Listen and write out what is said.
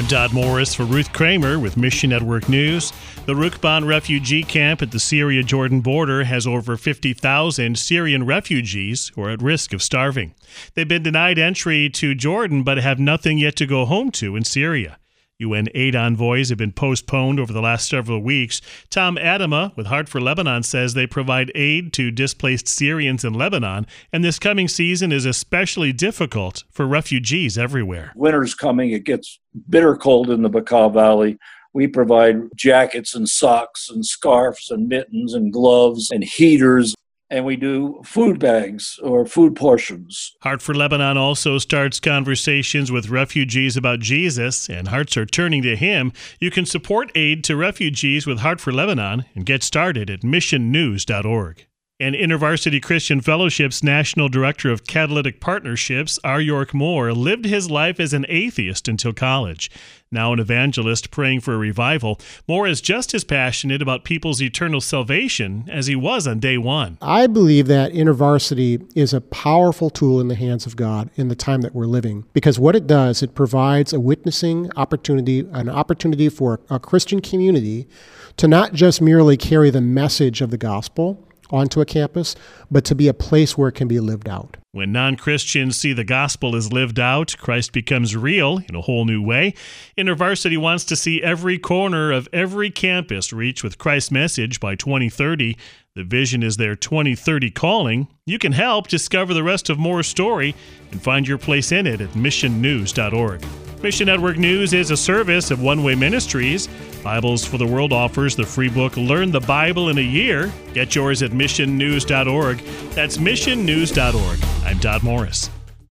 Dodd Morris for Ruth Kramer with Mission Network News. The Rukban refugee camp at the Syria-Jordan border has over 50,000 Syrian refugees who are at risk of starving. They've been denied entry to Jordan but have nothing yet to go home to in Syria. UN aid envoys have been postponed over the last several weeks. Tom Adama with Heart for Lebanon says they provide aid to displaced Syrians in Lebanon, and this coming season is especially difficult for refugees everywhere. Winter's coming. It gets bitter cold in the Bekaa Valley. We provide jackets and socks and scarves and mittens and gloves and heaters. And we do food bags or food portions. Heart for Lebanon also starts conversations with refugees about Jesus, and hearts are turning to him. You can support aid to refugees with Heart for Lebanon and get started at missionnews.org. And InterVarsity Christian Fellowship's National Director of Catalytic Partnerships, R. York Moore, lived his life as an atheist until college. Now an evangelist praying for a revival, Moore is just as passionate about people's eternal salvation as he was on day one. I believe that InterVarsity is a powerful tool in the hands of God in the time that we're living, because what it does, it provides a witnessing opportunity, an opportunity for a Christian community to not just merely carry the message of the gospel onto a campus, but to be a place where it can be lived out. When non-Christians see the gospel is lived out, Christ becomes real in a whole new way. InterVarsity wants to see every corner of every campus reached with Christ's message by 2030. The vision is their 2030 calling. You can help discover the rest of Moore's story and find your place in it at missionnews.org. Mission Network News is a service of One Way Ministries. Bibles for the World offers the free book Learn the Bible in a Year. Get yours at missionnews.org. That's missionnews.org. I'm Dodd Morris.